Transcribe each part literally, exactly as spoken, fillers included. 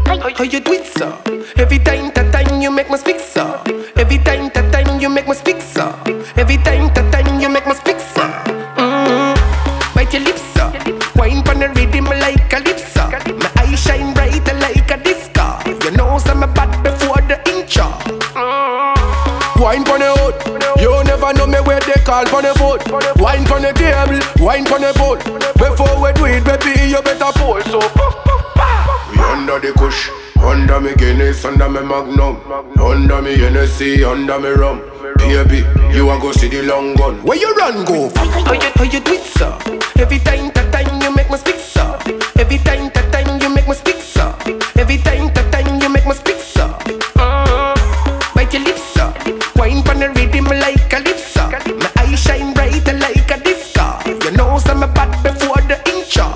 How you do it, sir? Every time, that time you make me speak, sir. Every time, that time you make me speak, sir. Every time, that time you make me speak, sir. Mm. Bite your lips, sir. Wine pon the rhythm like calypso. My eyes shine brighter like a disco. You know some bad before the intro. Mm. Wine pon the hood. You never know me where they call pon the foot. Wine pon the table, wine pon the bowl. Before we do it, baby, you better pull. So we under the kush, under me Guinness, under me Magnum, under me Hennessy, under me rum. Baby, you a go see the long gun. Where you run go? How you, how you do it, sir? Every time, that time you make me speak, sir. Every time, that time you make me speak, sir. Every time, that time you make me speak, sir. Mm. Bite your lips, sir. Wine pon the rhythm like calypso. My eyes shine brighter like a disco. You know some bad before the intro.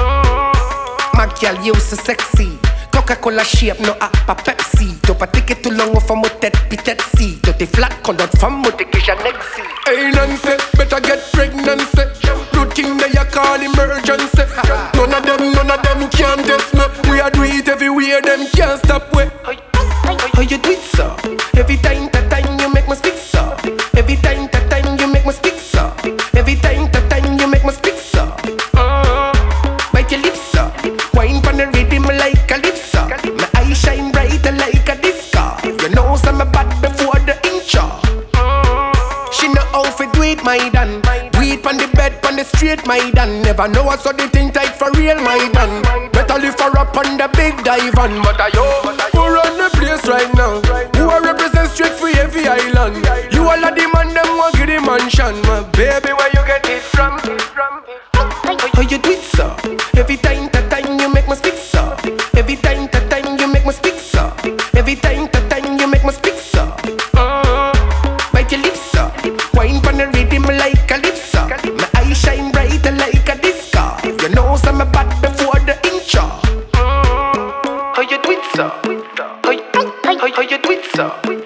My girl, you so sexy. Coca-Cola shape, no appa Pepsi. Dopa take it too long off mo tête pitette si. To the flat conduct from mo take it nexi. Hey Nancy, better get pregnancy. Good thing that you call emergency. None of them, none of them can test me. We are do it everywhere, them can't stop we. How you do it, sir? Every time, that time you make me speak, sir. Every time, that time you make me speak, sir. Every time, that time you make me speak, sir. Mm. Bite your lips, sir. Wine pon the rhythm like calypso. My eyes shine brighter like a disco. You know some bad before the intro. Mm. She know how to do it, my dan. Do it pon the bed, pon the street, my dan. Never know what's so the thing tight for real, my dan. Better lift her up on the big divan. But I yo, who run the place right now? Who I represent straight for every island? You all are the man, them want get the mansion. My baby, where you get it from? How you do it, sir? Every time, that time you make me speak, sir. Every time, that time you make me speak, sir. Every time, that time you make me speak, sir. Mm. Bite your lips, sir. Wine pon the rhythm like calypso. My eyes shine brighter like a disco. You know some bad before the intro. Mm. How you do it, sir? How you, how, how you do it, sir?